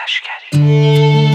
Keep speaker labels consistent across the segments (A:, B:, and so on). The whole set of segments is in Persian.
A: لشکری.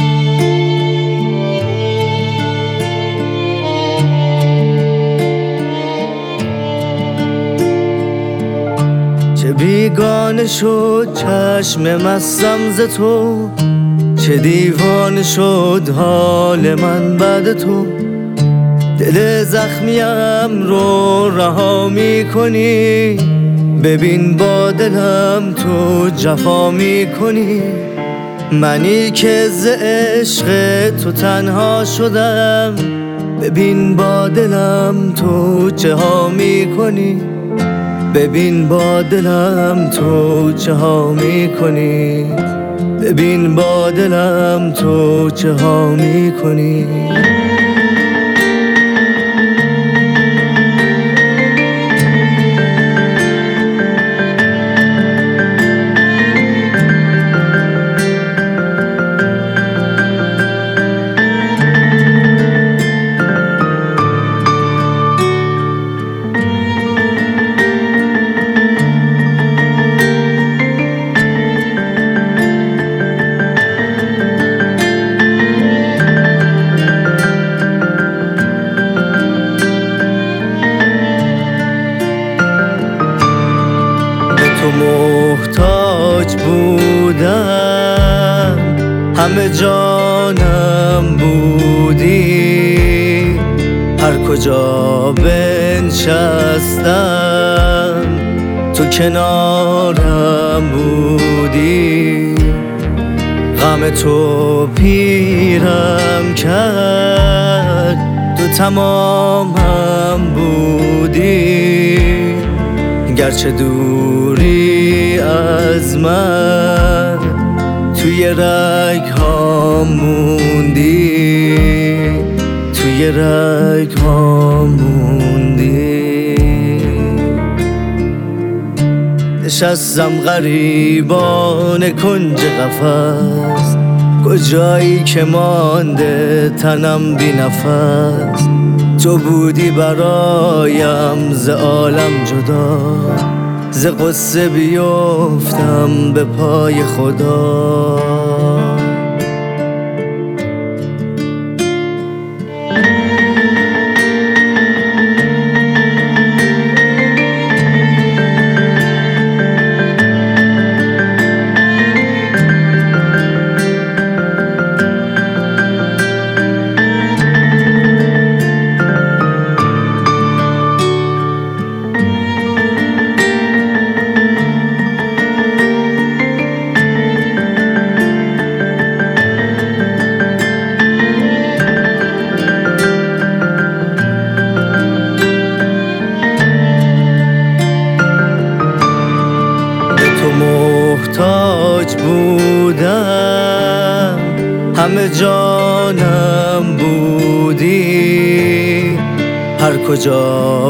B: چه بیگانه شد چشم مستم ز تو، چه دیوانه شد حال من بعد تو. دل زخمیم رو رها می کنی، ببین با دلم تو جفا می کنی. منی که ز عشق تو تنها شدم، ببین با دلم تو چه ها می کنی. ببین با دلم تو چه ها می کنی. ببین با دلم تو چه ها می کنی. تو محتاج بودم، همه جانم بودی. هر کجا بنشستم تو کنارم بودی. غم تو پیرم کرد، تو تمامم بودی. گرچه دوری از من، توی رگ ها موندی. توی رگ ها موندی. نشستم غریبانه کنج قفس، کجایی که مانده تنم بی نفس. تو بودی برایم ز عالم جدا، ز قصه بیفتم به پای خدا. محتاج بودم، همه جانم بودی. هر کجا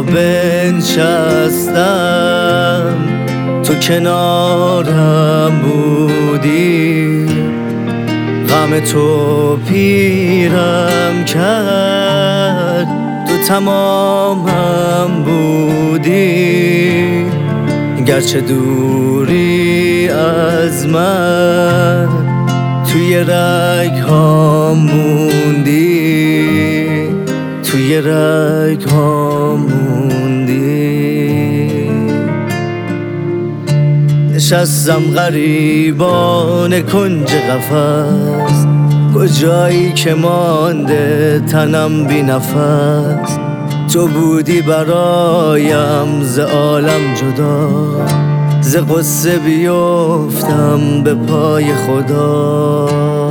B: بنشستم تو کنارم بودی. غم تو پیرم کرد، تو تمامم بودی. گرچه دوری از من، توی رگ ها موندی. توی رگ ها موندی. نشستم غریبانه کنج قفس، کجایی که مانده تنم بی نفس. تو بودی برایم ز عالم جدا، ز قصه بیفتم به پای خدا.